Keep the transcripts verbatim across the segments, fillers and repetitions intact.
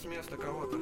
с места кого-то.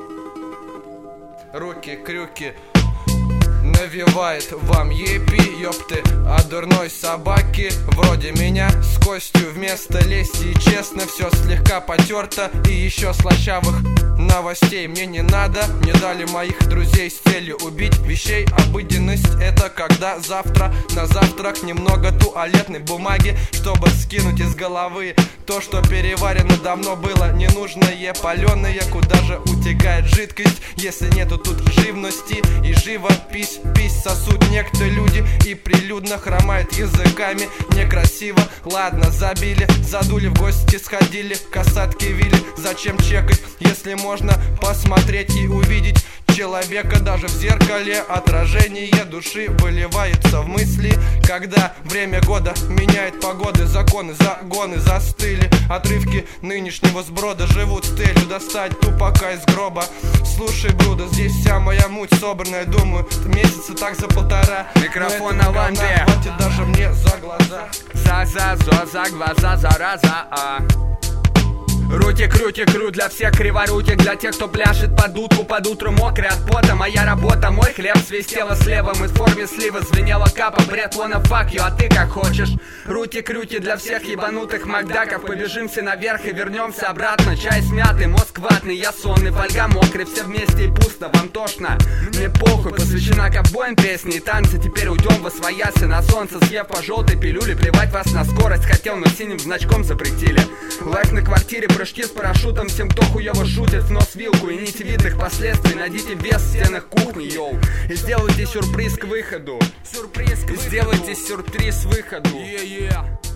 Руки, крюки навевает вам епи, ёпты, а дурной собаки вроде меня с костью вместо лести. И честно, все слегка потерто, и еще слащавых новостей мне не надо. Мне дали моих друзей с целью убить вещей. Обыденность — это когда завтра на завтрак немного туалетной бумаги, чтобы скинуть из головы то, что переварено давно было ненужное, паленое. Куда же утекает жидкость, если нету тут живности и живопись? Пись сосут некто люди и прилюдно хромают языками. Некрасиво, ладно, забили, задули, в гости сходили, касатки вили. Зачем чекать, если можно посмотреть и увидеть человека даже в зеркале? Отражение души выливается в мысли, когда время года меняет погоды, законы, загоны застыли. Отрывки нынешнего сброда живут с целью достать тупака из гроба. Слушай, Бруда, здесь вся моя муть собранная, думаю, месяца так за полтора. Микрофон на лампе, хватит даже мне за глаза. За-за-за, за глаза, зараза, а Рутик, рутик, ру для всех криворуких, для тех, кто пляшет под утку, под утро мокрый от пота. Моя работа, мой хлеб свистела слева, мы в форме слива, звенела капа, бред, wanna fuck you, а ты как хочешь. Рутик, рути для всех ебанутых макдаков, побежим все наверх и вернемся обратно. Чай смятый, мозг ватный, я сонный, фольга мокрый, все вместе и пусто, вам тошно? Мне похуй, посвящена ковбоям песни и танцы, теперь уйдем во свояси на солнце, съев по желтой пилюле, плевать вас на скорость хотел, но синим значком запретили. Лайф на квартире, прыжки с парашютом, всем, кто хуёво шутит, в нос вилку и нити видных последствий. Найдите вес в стенах кухни, йоу, и сделайте сюрприз к выходу. Сюрприз к выходу. И сделайте сюрприз к выходу. Yeah, yeah.